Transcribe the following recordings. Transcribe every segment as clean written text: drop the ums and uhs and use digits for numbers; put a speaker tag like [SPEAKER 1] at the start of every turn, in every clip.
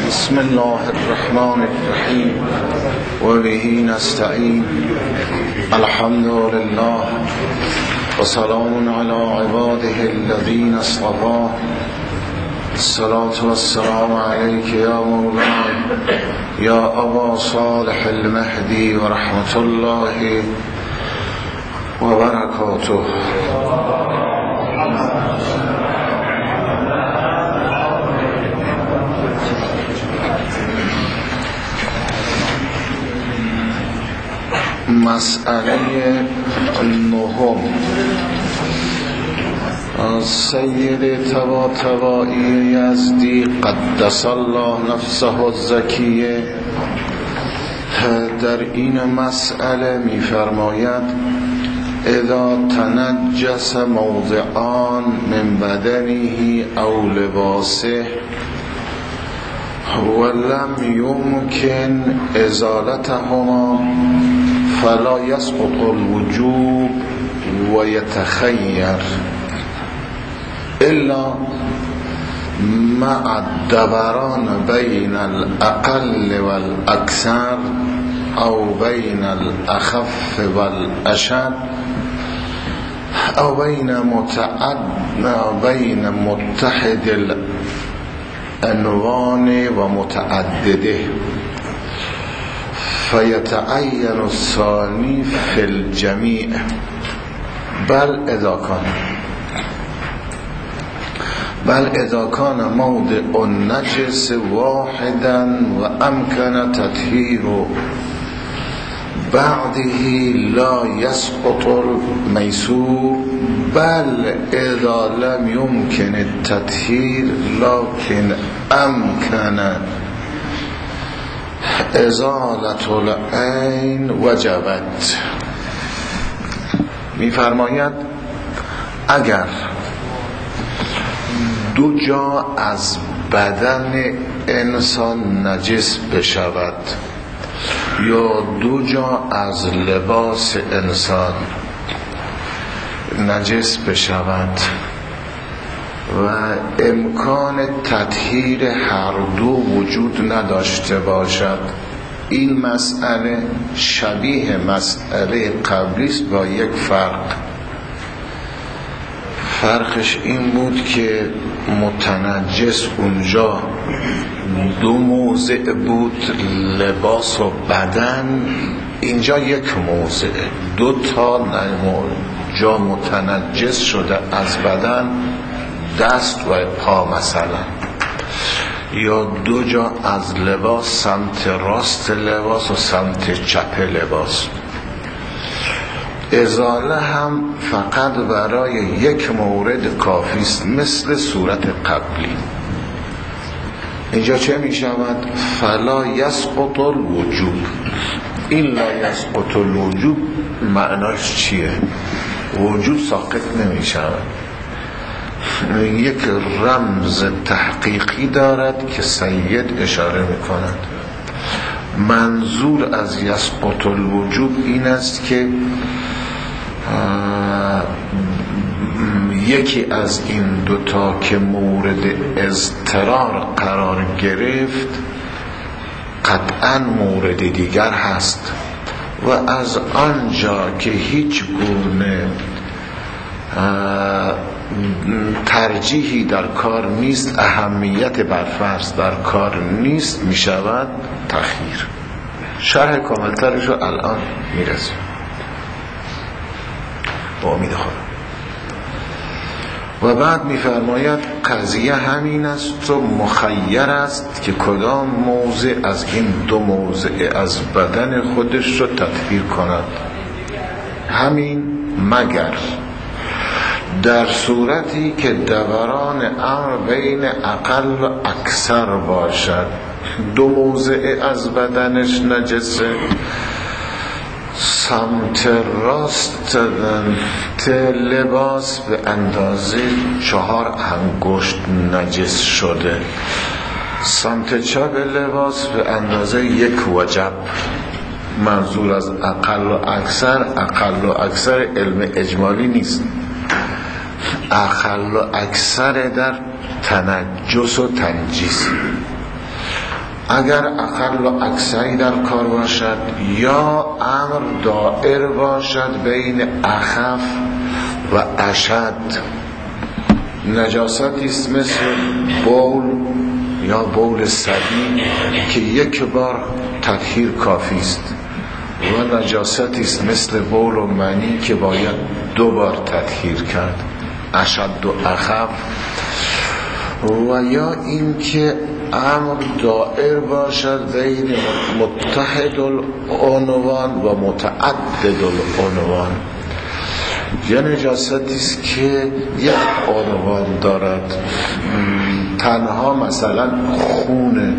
[SPEAKER 1] بسم الله الرحمن الرحیم و به نستعین. الحمد لله و سلام علی عباده الذین اصطفى. الصلاة والسلام علیک یا مولانا یا ابا صالح المهدی و رحمت الله و برکاته. مسئله نهم از سید طباطبایی یزدی قدس الله نفسه الزکیه در این مسئله می فرماید: اذا تنجس موضعان من بدنه او لباسه ولم يمكن ازالتهما فلا يسقط الوجوب ويتخير الا مع الدبران بين الاقل والاكثر او بين الاخف والاشد او بين متحد الانوان ومتعدده فيتعين الثاني في الجميع بل اذا كان موضع النجس واحدا وامكن تطهير بعده لا يسقط الميسور بل اذا لم يمكن التطهير لكن امكن ازالة العین وجبت. می‌فرماید اگر دو جا از بدن انسان نجس بشود یا دو جا از لباس انسان نجس بشود و امکان تطهیر هر دو وجود نداشته باشد، این مسئله شبیه مسئله قبلی است با یک فرقش این بود که متنجس اونجا دو موضع بود، لباس و بدن، اینجا یک موضع، دو تا جا متنجس شده از بدن، دست و پا مثلا، یا دو جا از لباس، سمت راست لباس و سمت چپ لباس. ازاله هم فقط برای یک مورد کافی است، مثل صورت قبلی. اینجا چه می شود؟ فلا یسقط الوجوب. این لا یسقط الوجوب معناش چیه؟ وجوب ساقط نمی شود، یک رمز تحقیقی دارد که سید اشاره میکند. منظور از یسقط الوجوب این است که یکی از این دوتا که مورد اضطرار قرار گرفت قطعا مورد دیگر هست و از آنجا که هیچ گونه ترجیحی در کار نیست، اهمیت برفرض در کار نیست، می شود تخییر. شرح کاملترش رو الان می رسیم با امید خدا. و بعد می فرماید قضیه همین است و مخیر است که کدام موضع از این دو موضع از بدن خودش رو تطهیر کند، همین مگر در صورتی که دوران امر بین اقل و اکثر باشد. دو موضع از بدنش نجسه، سمت راست لباس به اندازه 4 انگشت نجس شده، سمت چپ لباس به اندازه 1 وجب. منظور از اقل و اکثر علم اجمالی نیست، اقل و اکثر در تنجس و تنجیس. اگر اقل و اکثری در کار باشد یا امر دائر باشد بین اخف و اشد. نجاستی است مثل بول یا بول صبی که یک بار تطهیر کافی است و نجاستی است مثل بول و منی که باید 2 بار تطهیر کرد، اشد و اخف. و یا این که امر دائر باشد بین متحد العنوان و متعدد العنوان. یا نجاستی است که یک عنوان دارد، تنها مثلا خونه،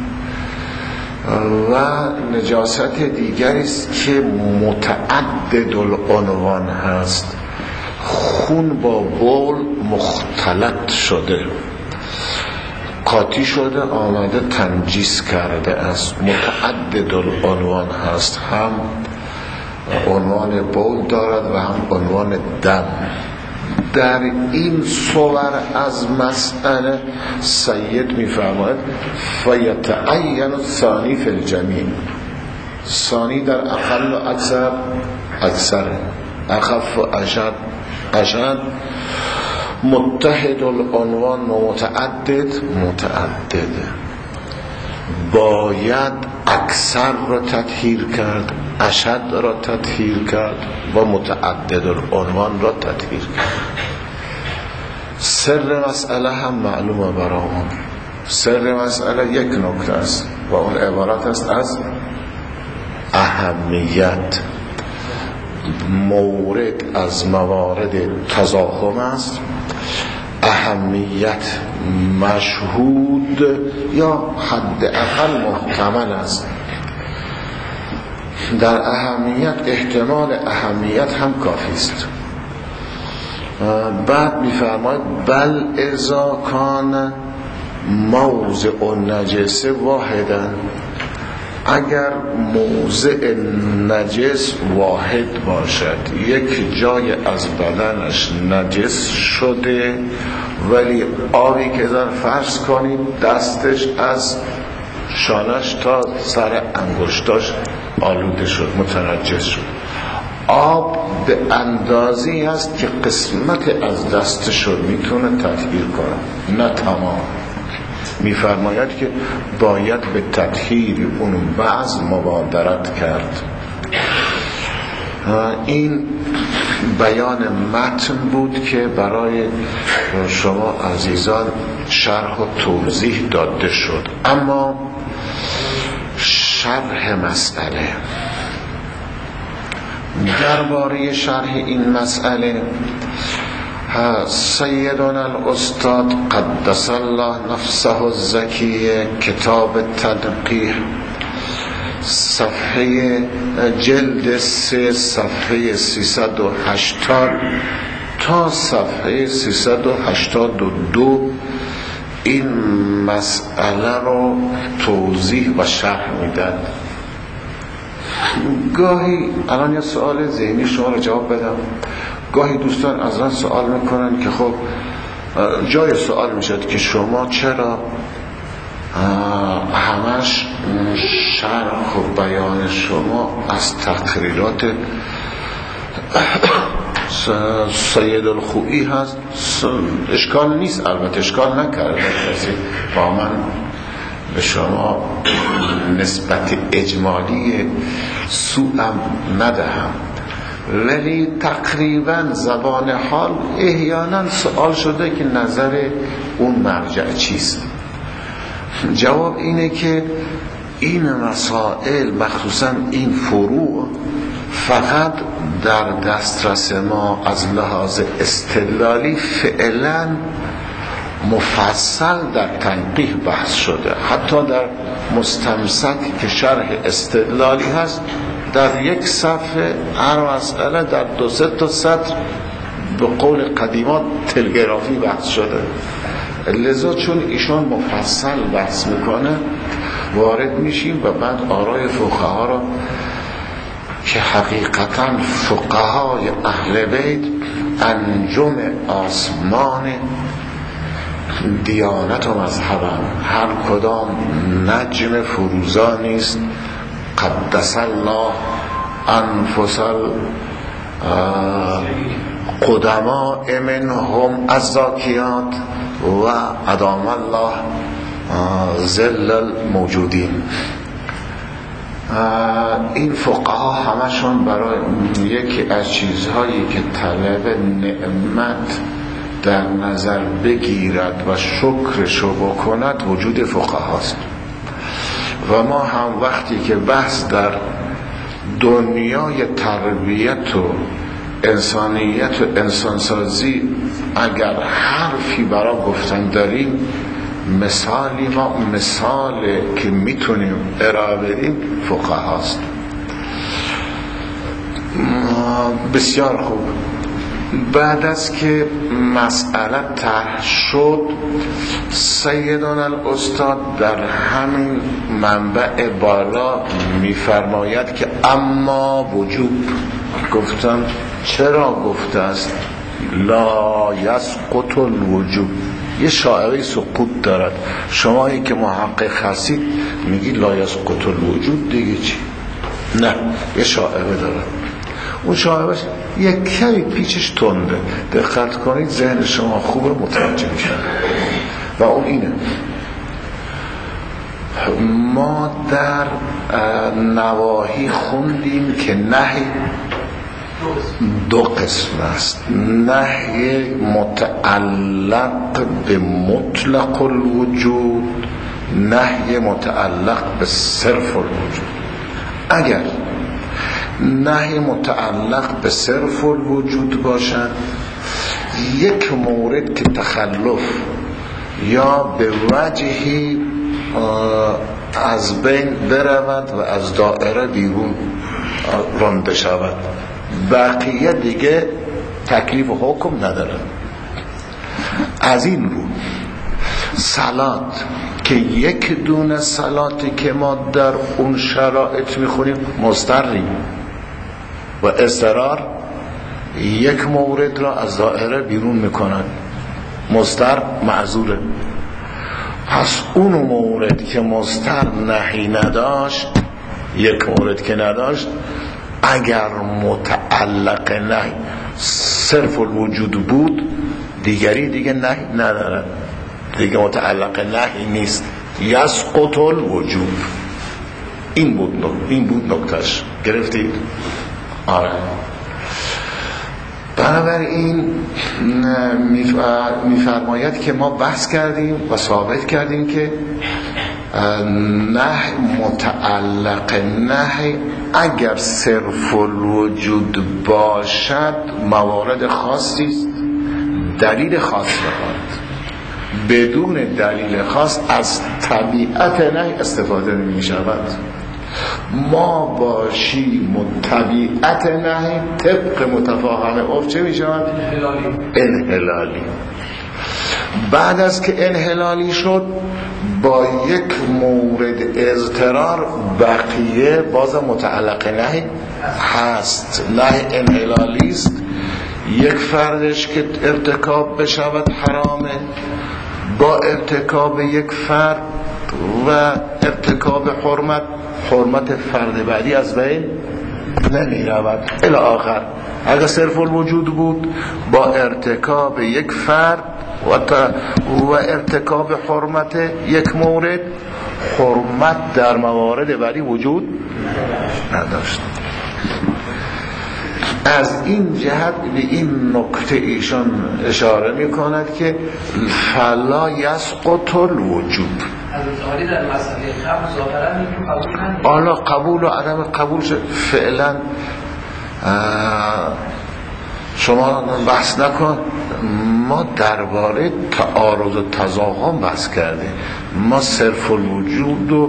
[SPEAKER 1] و نجاست دیگری است که متعدد العنوان هست، خون با بول مختلط شده، قاطی شده آمده تنجیس کرده است، متعدد العنوان هست، هم عنوان بول دارد و هم عنوان دم. در این صور از مسئله سید می‌فرماید فیتعین الثانی فی الجمیع. ثانی در اقل و اکثر، اخف و اشد، متحد العنوان و متعدد. باید اکثر را تطهیر کرد، اشد را تطهیر کرد و متعدد العنوان را تطهیر کرد. سر مسئله هم معلومه برامون. سر مسئله یک نکته است و اون عبارت است از اهمیت. مورد از موارد تضاهم است، اهمیت مشهود یا حداقل محتمل است. در اهمیت احتمال اهمیت هم کافی است. بعد می‌فرماید بل اذا کان موضع النجس واحدا، اگر موضع نجس واحد باشد، یک جای از بدنش نجس شده ولی آبی که در فرض کنید دستش از شانش تا سر انگشتاش آلوده شد، متنجس شد، آب به اندازی هست که قسمت از دستش رو میتونه تطهیر کنه، نه تمام. میفرماید که باید به تطهیر اون بعض مبادرت کرد. این بیان متن بود که برای شما عزیزان شرح و توضیح داده شد. اما شرح مسئله، درباره شرح این مسئله سیدنا الاستاد قدس الله نفسه الزکیه کتاب تنقیح صفحه جلد 3 صفحه 380 تا صفحه 382 این مسئله رو توضیح و شرح میدن. گاهی الان یه سوال ذهنی شما رو جواب بدم. گاهی دوستان از من سوال میکنن که خب جای سوال میشد که شما چرا همش شرح و بیان شما از تقریرات سید الخوئی هست؟ اشکال نیست، البته اشکال نکرده کسی با من به شما نسبت اجمالی سوءم ندهم، ولی تقریبا زبان حال احیانا سوال شده که نظر اون مرجع چیست. جواب اینه که این مسائل مخصوصا این فروع فقط در دسترس ما از لحاظ استدلالی فعلا مفصل در تنقیح بحث شده. حتی در مستمسک که شرح استدلالی هست در یک صفحه هر مسئله در 2-3 تا سطر به قول قدیما تلگرافی بحث شده. لذا چون ایشان مفصل بحث میکنه وارد میشیم و بعد آرای فقها را که حقیقتا فقهای اهل بیت انجم آسمان دیانت و مذهبم، هر کدام نجم فروزانی است. قدس الله انفس القدماء منهم الزاکیات و ادام الله ذل الموجودین. این فقها همشون برای یکی از چیزهایی که طلب نعمت در نظر بگیرد و شکرشو بکند وجود فقهاست. و ما هم وقتی که بحث در دنیای تربیت و انسانیت و انسانسازی اگر حرفی برای گفتن داریم، مثالی که میتونیم ارائه بدیم فقهاست. بسیار خوب. بعد از که مسئله طرح شد، سیدنا الاستاد در همین منبع بالا میفرماید که اما وجوب. گفتم چرا گفته است لا یسقط الوجوب؟ یه شائعه سقوط دارد. شمایی که محقق هستید میگی لا یسقط الوجوب دیگه چی؟ نه، یه شائعه دارد. اون شائعه یک کمی پیچش تنده، دقت کنید ذهن شما خوبه متوجه میشن. و اون اینه، ما در نواهی خوندیم که نهی دو قسم است. نهی متعلق به مطلق الوجود، نهی متعلق به صرف الوجود. اگر نهی متعلق به صرف الوجود باشد، یک مورد که تخلف یا به وجهی از بین برود و از دائره بیرون رانده شود، بقیه دیگه تکلیف و حکم نداره. از این رو صلات که یک دونه صلاتی که ما در اون شرایط میخونیم مضطریم و اضطرار یک مورد را از دائره بیرون میکنن، مضطر معذوره. پس اون مورد که مضطر نهی نداشت، یک مورد که نداشت، اگر متعلق نهی صرف الوجود بود، دیگری دیگه نهی نداره، دیگه متعلق نهی نیست. یسقط الوجوب. این بود نکتهش. گرفتید؟ آره. بنابراین میفرماید که ما بحث کردیم و ثابت کردیم که نه متعلق نهی اگر صرف الوجود باشد موارد خاصی است، دلیل خاص بخواد. بدون دلیل خاص از طبیعت نهی استفاده نمی شود. ما باشیم طبیعت نهی طبق متفاهم عرف چه می شود؟ انحلالی. بعد از که انحلالی شد، با یک مورد اضطرار بقیه باز متعلق نهی هست. نهی انحلالی است. یک فردش که ارتکاب بشود حرامه، با ارتکاب یک فرد و ارتکاب حرمت فرد بعدی از بین نمی رود الی آخر. اگر صرف الوجود بود، با ارتکاب یک فرد و ارتکاب حرمت یک مورد، حرمت در موارد بعدی وجود نداشت. از این جهت به این نکته ایشان اشاره می کند که فلا یسقط الوجوب. در مسئله قبول و عدم قبول فعلا شما بحث نکن. ما درباره تعارض و تضاهم بحث کردیم. ما صرف الوجود و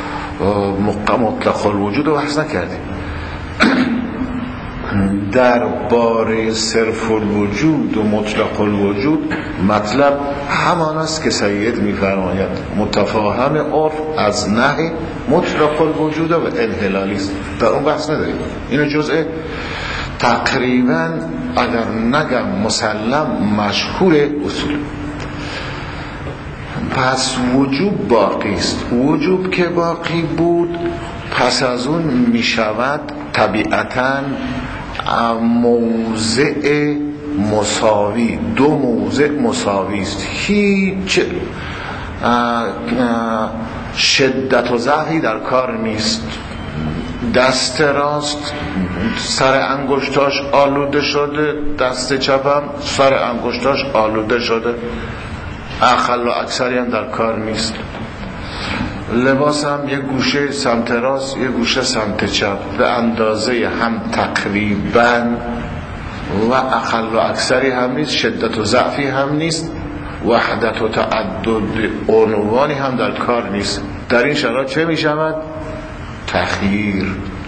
[SPEAKER 1] مطلق الوجود رو بحث نکردیم. درباره صرف الوجود و مطلق الوجود مطلب همان است که سید می‌فرماید متفاهم عرف از نهی مطلق الوجود و انحلالی است. در اون بحث نداریم. اینو جزء تقریبا، اگر نگم مسلم، مشهور اصول. پس وجوب باقی است. وجوب که باقی بود پس از اون می شود طبیعتاً موضع مساوی، دو موضع مساوی است، هیچ شدت و ضعفی در کار نیست. دست راست سر انگشتاش آلوده شده، دست چپم سر انگشتاش آلوده شده، اقل و اکثری هم در کار نیست. لباس هم یک گوشه سمت راست یک گوشه سمت چپ به اندازه هم تقریبا و اقل و اکثری هم نیست، شدت و ضعفی هم نیست، وحدت و تعدد عنوانی هم در کار نیست. در این شرایط چه می شود؟ تخییر.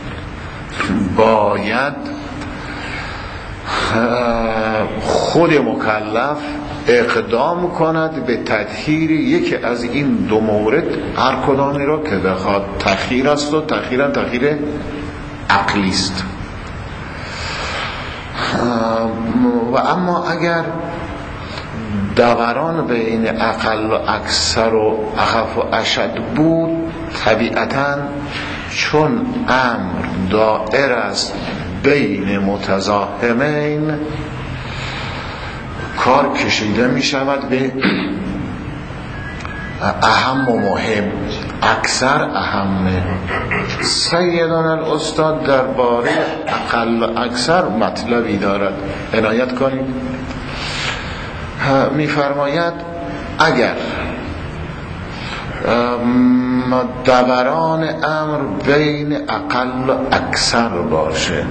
[SPEAKER 1] باید خود مکلف اقدام کند به تطهیر یکی از این دو مورد، هر کدامی را که بخواد. تخییر است و تخییر عقلی است. و اما اگر دوران بین اقل و اکثر و اخف و اشد بود، طبیعتاً چون امر دائر است بین متزاحمین، کار کشیده می شود به اهم و مهم، اکثر اهمه. سیدنا الاستاد درباره اقل و اکثر مطلبی دارد، عنایت کنید. می فرماید اگر دوران امر بین اقل و اکثر باشه،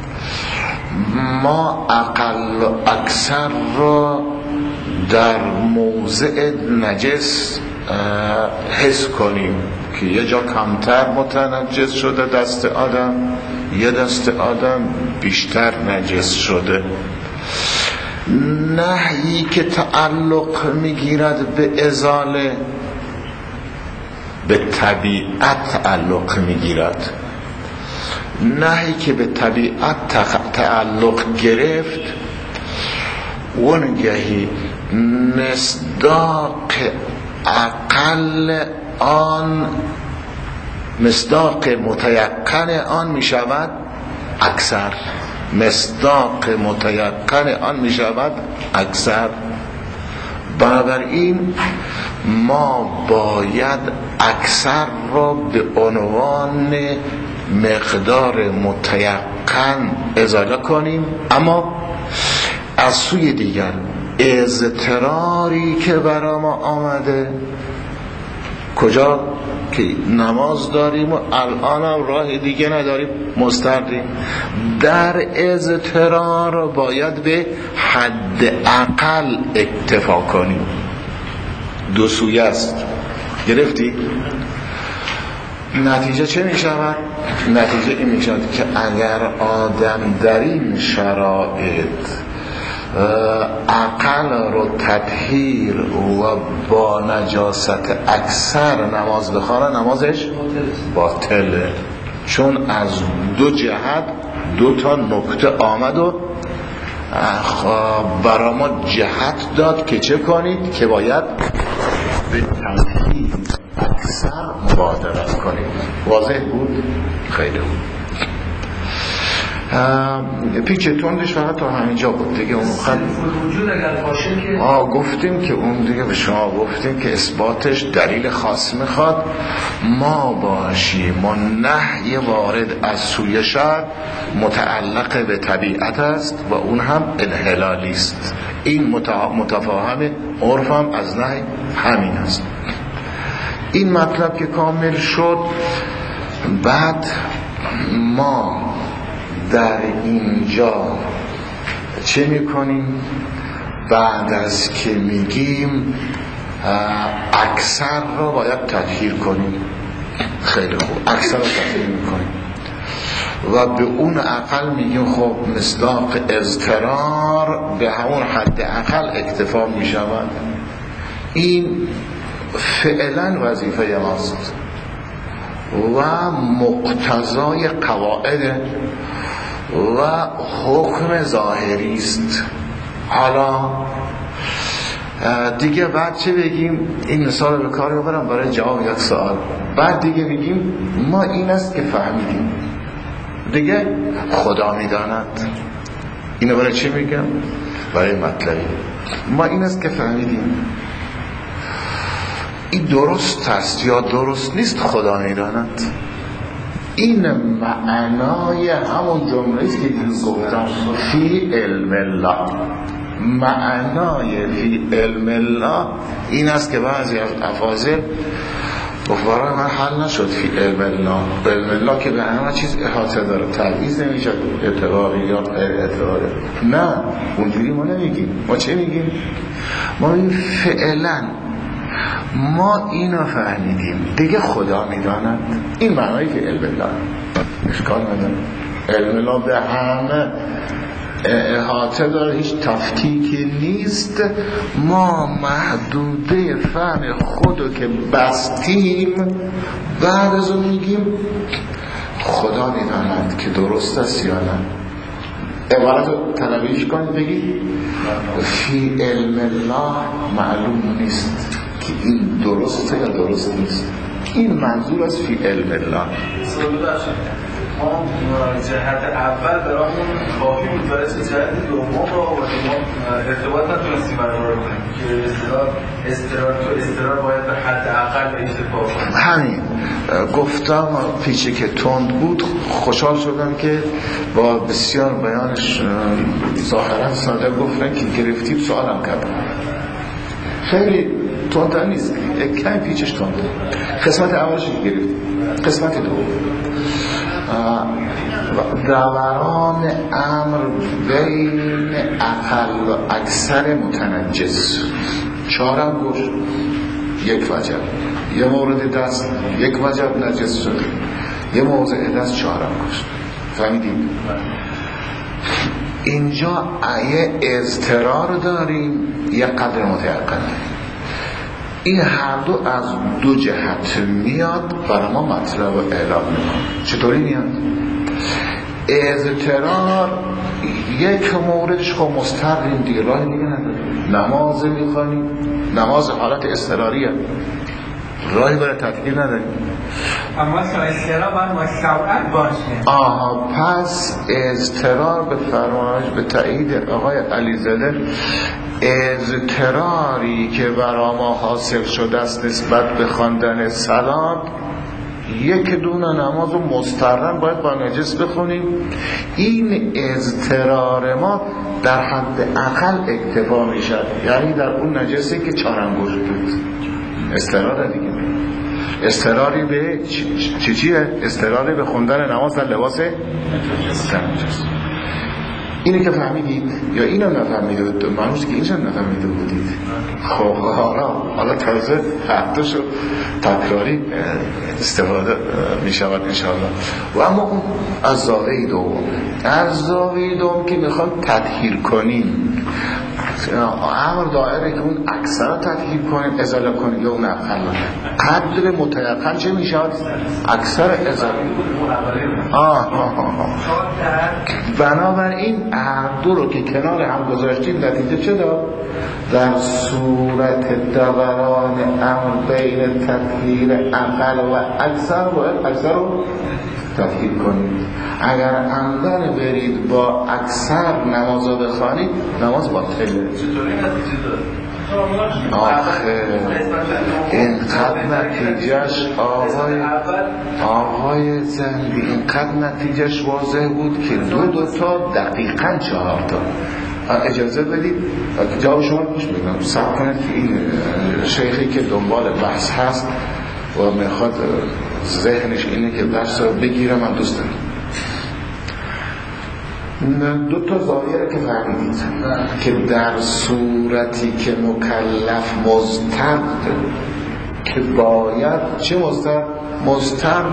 [SPEAKER 1] ما اقل و اکثر را در موضع نجس حس کنیم که یه جا کمتر متنجس شده دست آدم، یه دست آدم بیشتر نجس شده. نهی که تعلق میگیرد به ازاله، به طبیعت تعلق میگیرد. نهی که به طبیعت تعلق گرفت، اونگهی مصداق اقل آن، مصداق متیقن آن می شود اکثر، مصداق متیقن آن می شود اکثر. بنابراین ما باید اکثر را به عنوان مقدار متیقن ازاله کنیم، اما از سوی دیگر اضطراری که برای ما آمده، کجا که نماز داریم و الان هم راه دیگه نداریم، مضطریم، در اضطرار باید به حد اقل اکتفا کنیم. دو سویه است. گرفتی؟ نتیجه چه می شود؟ نتیجه این می شود که اگر آدم در این شرایط اقل رو تطهیر و با نجاست اکثر نماز بخوانه، نمازش باطله، چون از دو جهت دو تا نکته آمد و برای ما جهت داد که چه کنید، که باید به تطهیر اکثر مبادرت کنید. واضح بود؟ خیلی بود. پیچ تندش فقط تا همینجا بود دیگه. اون
[SPEAKER 2] وجود اگر باشه که
[SPEAKER 1] گفتیم که اون دیگه به شما گفتیم که اثباتش دلیل خاص میخواد ما باشیم و نهی وارد از سوی شرع متعلق به طبیعت است و اون هم انحلالی است. این متفاهم عرف هم از نهی همین است. این مطلب که کامل شد، بعد ما در اینجا چه میکنیم؟ بعد از که میگیم اکثر رو باید تطهیر کنیم، خیلی خوب، اکثر رو تطهیر میکنیم و به اون اقل میگیم خب مصداق اضطرار به همون حد اقل اکتفا میشود. این فعلا وظیفه ماست و مقتضای قواعد و حکم ظاهری است. حالا دیگه بعد چه بگیم؟ این مثال رو به کار ببرم برای جواب یک سوال. بعد دیگه بگیم ما این است که فهمیدیم، دیگه خدا میداند. اینو برای چی میگم؟ برای مطلبی ما این است که فهمیدیم. این درست است یا درست نیست خدا میداند. این معنای همون جمله است که دیروز گفتم، فی علم الله. معنای فی علم الله این است که بعضی از افاضل برای من حل نشد. فی علم الله، علم الله که به همه چیز احاطه داره، تبعیض نمیشه، اعتباری یا غیر اعتباری. نه، اونجوری ما نمیگیم. ما چه میگیم؟ ما میگیم فعلا ما اینو فهمیدیم، دیگه خدا میداند. این معنایی که علم الله اشکال نداره. علم الله به همه احاطه داره، هیچ تفکیکی نیست. ما محدوده فهم خودو که بستیم بعد از اون میگیم خدا میداند که درست است یا نه. عبارت رو تنبیهش کنید، بگید فی علم الله معلوم نیست که این درسته یا درست نیست. این منظور از فی علم الله.
[SPEAKER 2] ما جهت اول برامون کافی بود، برای جهت دوم رو ارتباط نتونستیم برقرار کنیم که استرار باید به حد اقل اکتفا کنیم.
[SPEAKER 1] همین گفتم پیچه که تند بود. خوشحال شدم که با بسیار بیانش ظاهرا ساده گفتن که گرفتیم. سوالم کردم خیلی تند نیست، یک کمی پیچش تنده. قسمت اولش گرفتیم، قسمت دوم دوران امر بین اقل و اکثر متنجس. 4 انگوش یک وجب، یه مورد دست یک وجب نجس شده، یه موضع دست 4 انگوش. فهمیدیم؟ اینجا یه اضطرار داریم، یه قدر متیقن. این هر دو از 2 جهت میاد برای ما مطلب اعلام میکنه. چطوری میاد؟ اضطرار یک موردش خب مستقیم دیگه، راه دیگه نداره. نماز میخوانیم، نماز حالت اضطراریه، راهی برای تطبیق نداریم.
[SPEAKER 3] اما اضطرار باید مستوعب باشه.
[SPEAKER 1] پس اضطرار به فرمایش به تایید آقای علیزاده، اضطراری که برای ما حاصل شده است نسبت به خواندن صلات، یک دونه نماز رو مستقیم باید با نجس بخونیم. این اضطرار ما در حد اقل اکتفا میشه، یعنی در اون نجسی که 4 انگشت بود. اضطرار دیگه، اضطراری به چیه؟ اضطراری به خوندن نماز در لباس نجس. اینه که فهمیدید یا اینو نفهمیدید؟ منوش که اینشو نفهمیده بودید. خب حالا تازه حدش رو تکراری استفاده می شود انشاءالله. و اما اون از زاویه دوم، از زاویه دوم که میخوام تطهیر کنیم، امر دائره که اون اکثر تطهیر کنیم، ازاله کنیم یا اون اقل. قدر متیقن چه میشود؟ اکثر ازاله. بنابراین هر دو رو که کنار هم گذاشتیم نتیجه چه داد؟ در صورت دوران امر بین تطهیر اقل و اکثر باید اکثر رو تطهیر کنید. اگر عمدن برید با اکثر نماز رو بخوانید، نماز باطله.
[SPEAKER 2] چطوری نتیجه داد؟
[SPEAKER 1] آخه اینقدر نتیجهش آقای زندی اینقدر نتیجهش واضح بود که 2 تا دقیقاً 4 تا. اجازه بدید جواب شما گوش بدم. صبر کنید که این شیخی که دنبال بحث هست و میخواد ذهنش اینه که بحث رو بگیره، من دوست دارم. 2 تا زاویه رو که فهمیدید که در صورتی که مکلف مضطر که باید چه مضطر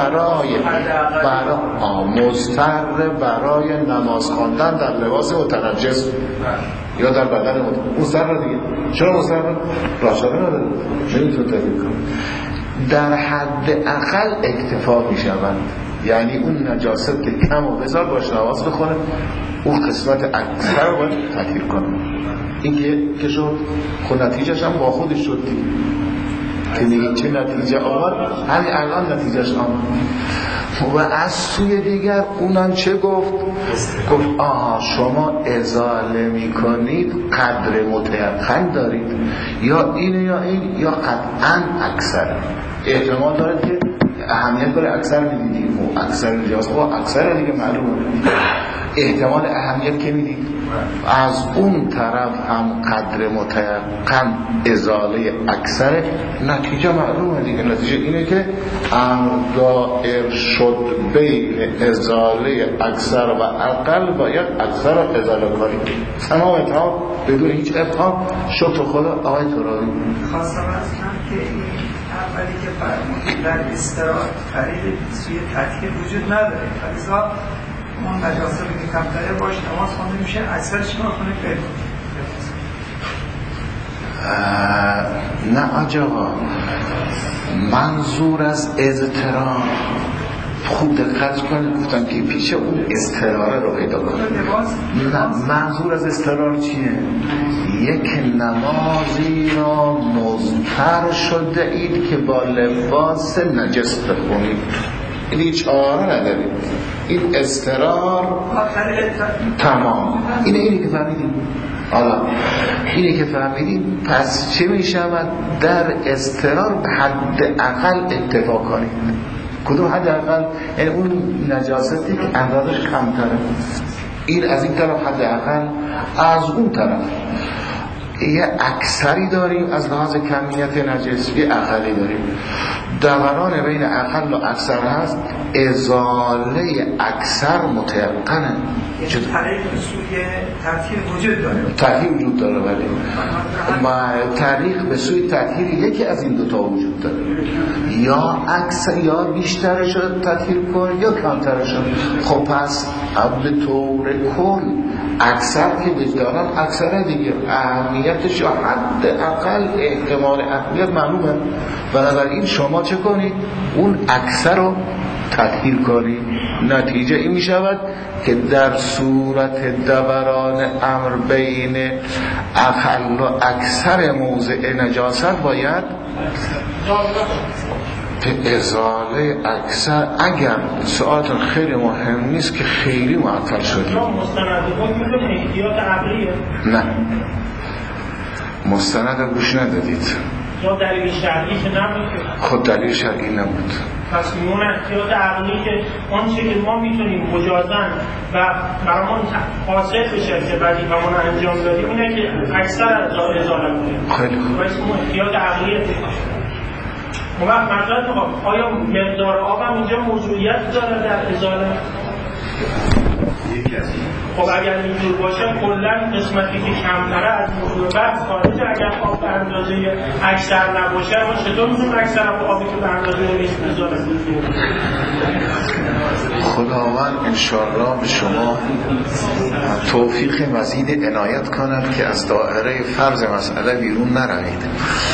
[SPEAKER 1] برای نماز خواندن در لباس متنجس یا در بدن مضطر دیگه. چرا مضطر؟ راشده نداره، نمیتونه تحقیق کنه. در حد اقل اکتفا میشوند، یعنی اون نجاست که کم و بزار باش نماز بخونه، اون قسمت اکثر رو باید تطهیر کنه. این که شد خود نتیجهش هم با خودش شد که میگه چه نتیجه آمد، همین الان نتیجهش آمد. و از سوی دیگر اونم چه گفت؟ گفت آها شما ازاله میکنید قدر متیقن دارید، یا این یا این یا قطعا اکثر احتمال داره که اهمیت داره اکثر میدیدید و اکثر نجاست و اکثر دیگه معلومه احتمال اهمیت که میدید. از اون طرف هم قدر متیقن ازاله اکثر، نتیجه معلومه دیگه. نتیجه اینه که امر دائر شد بین ازاله اکثر و اقل، باید اکثر رو ازاله کنید. تمام اتحاد بدون هیچ ابهام. شکر خدا. آقای ترابی
[SPEAKER 3] خواستم از که این اولی که فرمودید در استراحت خرید سوی تطهیر وجود نداره، فلذا اون نجاسه که کمتره باش نماز خونده میشه، اکثرش نماز خونه فیل.
[SPEAKER 1] نه آجاقا، منظور از اضطرار خوب دقت کنید، گفتم که پیش اون اضطراره رو پیدا کنید. نه، منظور از اضطرار چیه؟ یک نمازی را مضطر شده اید که با لباس نجس بخونید، این چاره ندارید، این اضطرار تمام. اینه که فهمیدیم. حالا اینه که فهمیدیم، پس چه میشود؟ در اضطرار به حد اقل اتفاق کنید. کدوم حد اقل؟ یعنی اون نجاستی که اندازش کمتره، این از این طرف حد اقل، از اون طرف یه اکثری داریم از لحاظ کمیت نجس، یه اقلی داریم. دوران بین اقل و اکثر هست، ازاله اکثر متیقنه.
[SPEAKER 3] چه طریق به سوی تطهیر وجود داره؟
[SPEAKER 1] تطهیر وجود داره، ولی طریق به سوی تطهیر یکی از این دوتا وجود داره، یا اکثر یا بیشتر شد تطهیر کن یا کمتر شد. خب پس به طور کل اکثر که بجدارم اکثر دیگه اهمیتش یا حد اقل احتمال اهمیت معلومه. بنابراین شما چه کنید؟ اون اکثر رو تطهیر کنید. نتیجه این می شود که در صورت دوران امر بین اقل و اکثر موضع نجاست باید به ازاله اکثر. اگر ساعت خیلی مهم نیست که خیلی معطل شدیم. نه، مستند گوش ندادید.
[SPEAKER 4] یا دلیل شرعی که نبود.
[SPEAKER 1] خود دلیل شرعی نبود.
[SPEAKER 4] پس میمون احتیاط عقلی که آنچه که ما میتونیم مجازن و برامون حاصل بشه که وظیفمون انجام دادیم اینه که اکثر ازاله کنیم.
[SPEAKER 1] خیلی خوب.
[SPEAKER 4] پس اون احتیاط عقلیه. اون وقت مطلب آیا مقدار آب هم اینجا موضوعیت داره در ازاله؟ خب اگر اینجور باشه کلا قسمتی که کمتره از موضوع بعد خارج، اگر آب به اندازه اکثر نباشه ما چطور میتونیم اکثر آبی که به اندازه نیست بذاره؟
[SPEAKER 1] خداوند انشاءالله به شما توفیق مزید عنایت کنند که از دائره فرض مسئله بیرون نروید.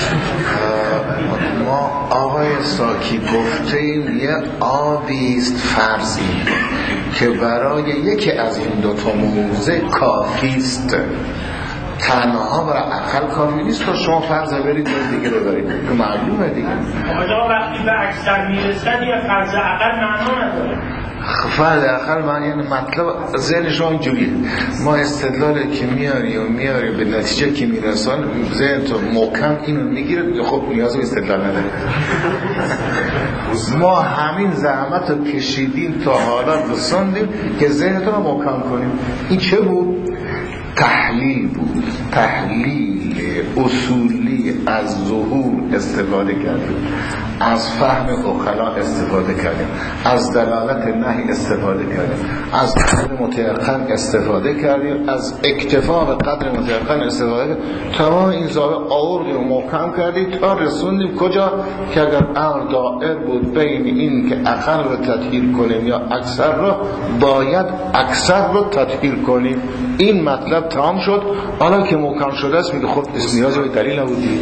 [SPEAKER 1] ما آقای ساکی گفتیم یه آبیست فرضی که برای یکی از این دوتا موضع کافیست، تنها برای اقل کافی نیست. تا شما فرض برید دیگه رو برید که معلومه دیگه.
[SPEAKER 4] آقا وقتی به اکثر میرسد یه فرض اقل معنا نداره.
[SPEAKER 1] فرض اقل معنی یعنی مطلب ذهن شما اینجوریه، ما استدلال که میاری به نتیجه که میرسان، ذهن تو محکم اینو میگیره. خب نیاز به استدلال نداره. ما همین زحمت رو کشیدیم تا حالا رساندیم که ذهن تو رو محکم کنیم. این چه بود؟ تحلیل بود. تحلیل اصولی از ظهور استفاده کردیم، از فهم عقلا استفاده کردیم، از دلالت نهی استفاده کردیم، از قدر متیقن استفاده کردیم، از اکتفا به قدر متیقن استفاده کردیم. تمام این زاویه آوردیم و محکم کردیم تا رسوندیم کجا؟ که اگر امر دائر بود بین این که اقل رو تطهیر کنیم یا اکثر رو، باید اکثر رو تطهیر کنیم. این مطلب تمام شد. حالا که محکم شده است میگه خب نیازی به دلیل نبودی.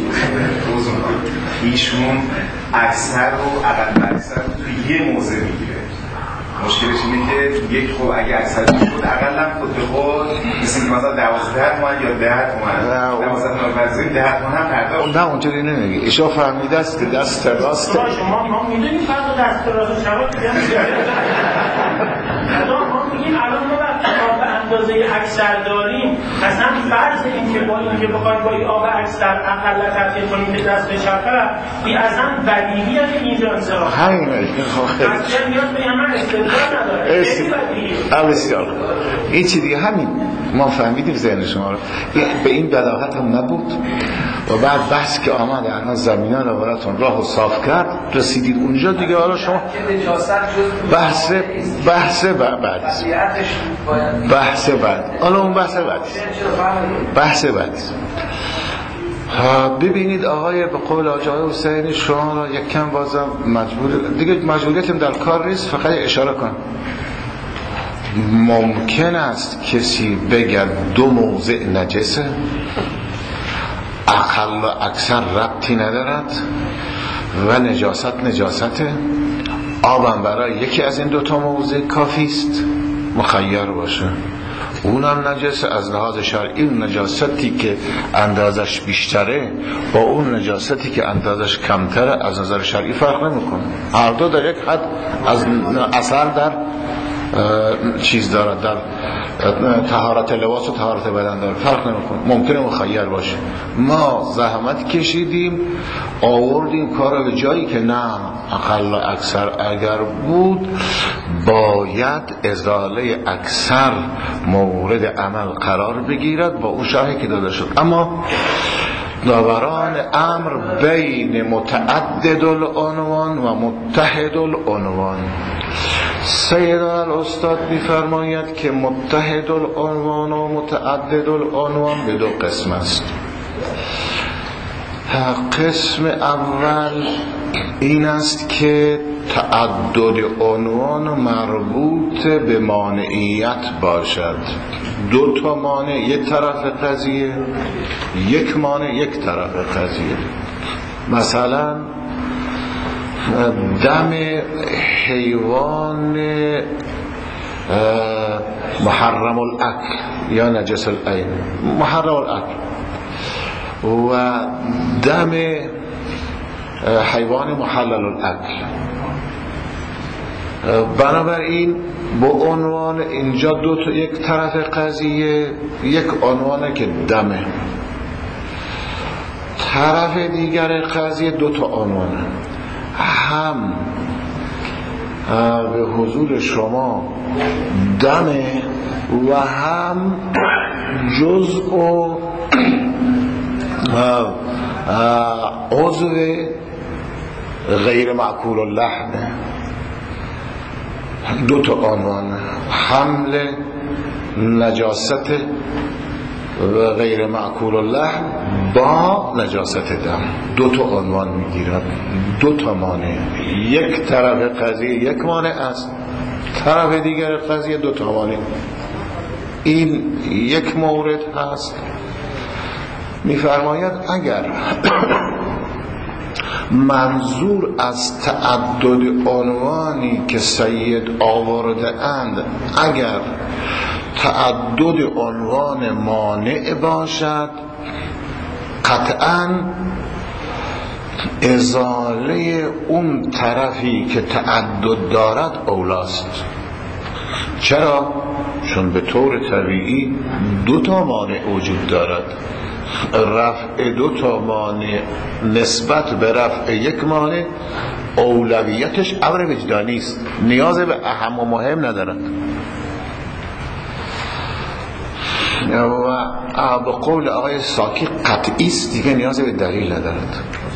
[SPEAKER 5] ایشون اکثر و اقل اکثر توی یه موضع میگیره. مشکلش اینه که یک خب اگه اکثرش بود اقلا خود به خود مثل که مثلا 12 تومن یا 10 تومن 12 تومن بزنیم 10 تومن هم پرداخت.
[SPEAKER 1] نه اونجوری نمیگه. ایشا فهمیده است که دست راست
[SPEAKER 4] ما میدونیم فرق دست راست شبا دیگه ما میگیم الان ما آب اندازه اکثر داریم، اصلا فرض این که با اینکه بخوایم با این آب اکثر اقل تبدیل کنیم به دست چپه این اصلا بدیهیه که اینجا انصراف
[SPEAKER 1] همینه.
[SPEAKER 4] اصلا میاد بگم من استدلال نداره
[SPEAKER 1] بسیار این چی دیگه همین ما فهمیدیم ذهن شما رو. به این بداهت هم نبود و بعد بحث که آمد الان زمینه رو براتون راه و صاف کرد رسیدید اونجا دیگه. حالا شما بحث بعد حالا اون بحث بعد ببینید آقای به قول آقای حسینی شما را یک کم بازم مجبوریتم در کار نیست، فقط اشاره کن. ممکن است کسی بگه دو موضع نجسه اقل و اکثر ربطی ندارد و نجاسته، آبم برای یکی از این دوتا موضع کافی است، مخیر باشه. اونم نجاسه از لحاظ شرعی. اون نجاستی که اندازش بیشتره با اون نجاستی که اندازش کمتره از نظر شرعی فرق نمیکنه. هر دو در یک حد از اثر در چیز دارد، در طهارت لباس و طهارت بدن داره، فرق نمیکنه، ممکنه مخیر باشه. ما زحمت کشیدیم آوردیم کار به جایی که نه اقل و اکثر اگر بود باید ازاله اکثر مورد عمل قرار بگیرد با اون شرحی که داده شد. اما داوران امر بین متعدد العنوان و متحد العنوان. سید الاستاد می‌فرماید که متحد العنوان و متعدد العنوان به دو قسم است. قسم اول این است که تعدد عنوان مربوط به مانعیت باشد. دو تا مانع یک طرف قضیه، یک مانع یک طرف قضیه. مثلا دم حیوان محرم الاکل یا نجس العین، محرم الاکل، و دم حیوان محلل الاکل. بنابراین با عنوان اینجا دو تا یک طرف قضیه، یک عنوانه که دمه، طرف دیگر قضیه دو تا عنوانه، هم به حضور شما دمه و هم جزء و عضو غیر معقول اللحم. دو تا عنوان، حمل نجاست و غیر معقول اللحم با نجاست دم، دو تا عنوان میگیرد، دو تا مانع. یک طرف قضیه یک مانع است، طرف دیگر قضیه دو تا مانع. این یک مورد هست. میفرماید اگر منظور از تعدد عنوانی که سید آورده اند اگر تعدد عنوان مانع باشد، قطعاً ازاله اون طرفی که تعدد دارد اولاست. چرا؟ چون به طور طبیعی دو تا مانع وجود دارد. رفع دو تا مانع نسبت به رفع یک مانع اولویتش امر وجدانی است، نیاز به اهم و مهم ندارد. و به قول آقای ساکی قطعی است، دیگه نیاز به دلیل ندارد.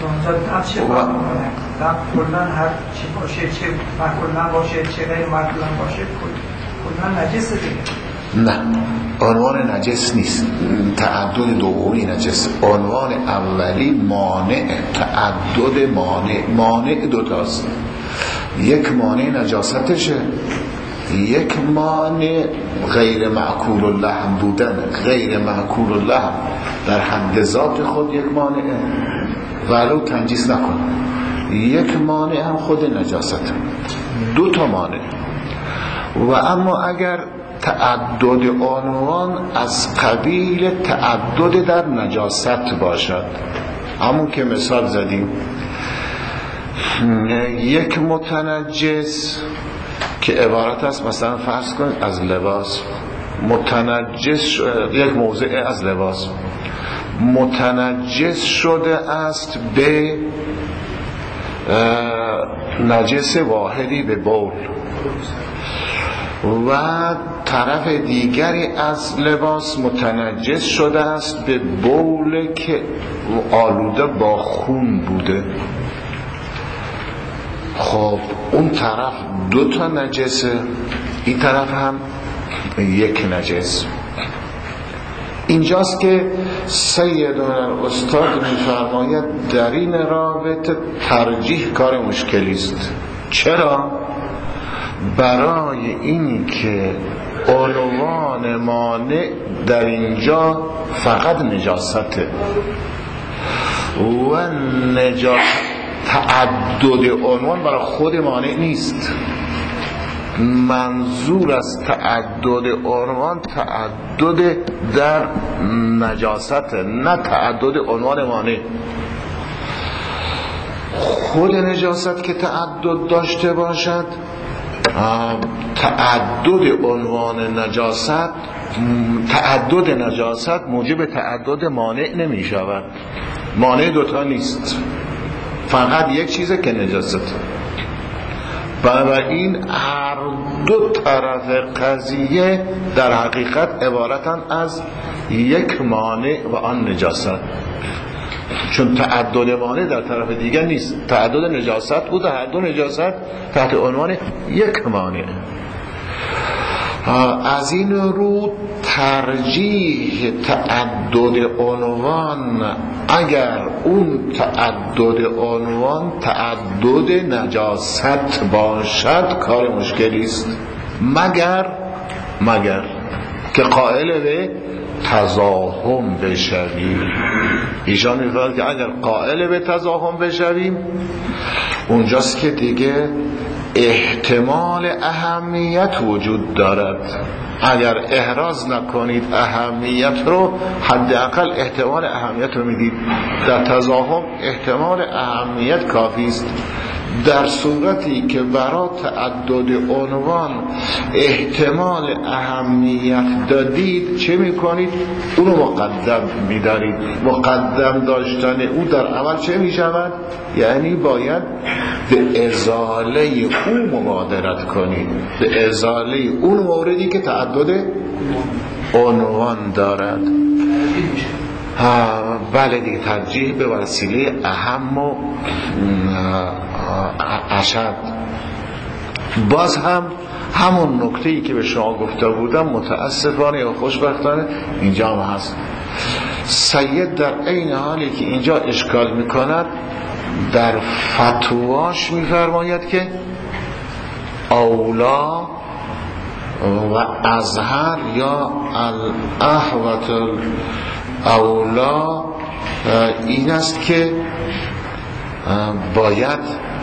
[SPEAKER 3] کلن هر چی باشه، چه مکلن باشه چه غیر مکلن باشه، کلن نجس دیگه.
[SPEAKER 1] نه، عنوان نجس نیست، تعدد دومی نجس. عنوان اولی مانع، تعدد مانع دوتاست. یک مانع نجاستشه، یک مانع غیر معقول اللحم بودن. غیر معقول اللحم در حد ذات خود یک مانعه، ولو تنجیس نکن. یک مانع هم خود نجاست. دو تا مانع. و اما اگر تعدد عنوان از قبیل تعدد در نجاست باشد، همون که مثال زدیم، یک متنجس که عبارت است مثلا فرض کنید از لباس، متنجس یک موضع از لباس متنجس شده است به نجس واحدی به بول، و طرف دیگری از لباس متنجس شده است به بول که آلوده با خون بوده. خب اون طرف 2 تا نجسه، این طرف هم 1 نجس. اینجاست که سیدنا استاد می‌فرماید در این رابطه ترجیح کار مشکلی است. چرا؟ برای این که عنوان مانع در اینجا فقط نجاسته و تعدد عنوان برای خود مانع نیست. منظور از تعدد عنوان تعدد در نجاست، نه تعدد عنوان مانع. خود نجاست که تعدد داشته باشد، تعدد عنوان نجاست، تعدد نجاست موجب تعدد مانع نمی شود. مانع 2 تا نیست، فقط یک چیزه که نجاست. بنابراین هر 2 طرف قضیه در حقیقت عبارتن از یک مانع و آن نجاست، چون تعدد مانع در طرف دیگر نیست. تعدد نجاست بود و هر 2 نجاست تحت عنوان یک مانع. از این رو ترجیح تعدد عنوان، اگر اون تعدد عنوان تعدد نجاست باشد، کار مشکلی است، مگر که قائل به تزاحم بشویم. ایشان می‌فرماید که اگر قائل به تزاحم بشویم، اونجاست که دیگه احتمال اهمیت وجود دارد. اگر احراز نکنید اهمیت رو، حداقل احتمال اهمیت رو میدید. در تزاحم احتمال اهمیت کافی است. در صورتی که برای تعدد عنوان احتمال اهمیت دادید، چه میکنید؟ اونو مقدم میدارید. مقدم داشتن او در عمل چه میشود؟ یعنی باید به ازاله او مبادرت کنید، به ازاله اون موردی که تعدد عنوان دارد. بله دیگه، ترجیح به وسیله اهم و اشد. باز هم همون نکته‌ای که به شما گفته بودم متاسفانه یا خوشبختانه اینجا هم هست. سید در عین حالی که اینجا اشکال میکند، در فتواش میفرماید که اولا و ازهر یا الاحوط اولا این است که باید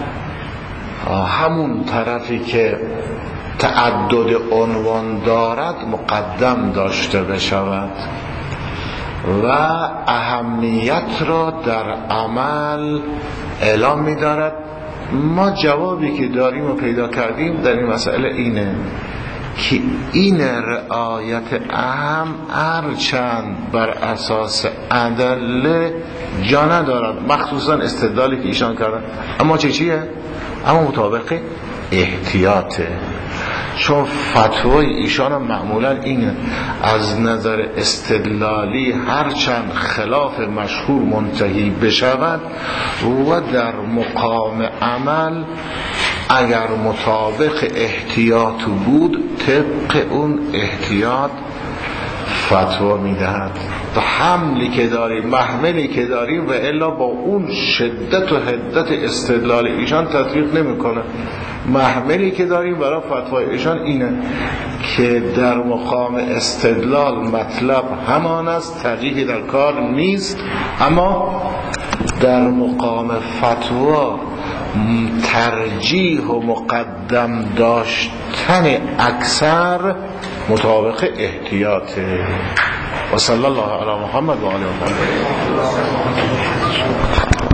[SPEAKER 1] همون طرفی که تعدد عنوان دارد مقدم داشته بشود و اهمیت را در عمل اعلام می دارد. ما جوابی که داریم و پیدا کردیم در این مسئله اینه که این رعایت اهم هرچند بر اساس ادله جا ندارد، مخصوصا استدلالی که ایشان کردن، اما چیه؟ اما مطابق احتیاطه. چون فتوای ایشان هم معمولا اینه، از نظر استدلالی هرچند خلاف مشهور منتهی بشود و در مقام عمل اگر مطابق احتیاط بود طبق اون احتیاط فتوا میدهد. تا حملی که داریم، محملی که داریم و الا با اون شدت و حدت استدلال ایشان تطبیق نمیکنه. محملی که داریم برای فتوای ایشان اینه که در مقام استدلال مطلب همان است، ترجیحی در کار نیست، اما در مقام فتوا ترجیح و مقدم داشتن اکثر مطابق احتیاطه. و صلی الله علی محمد و آله و صحبه.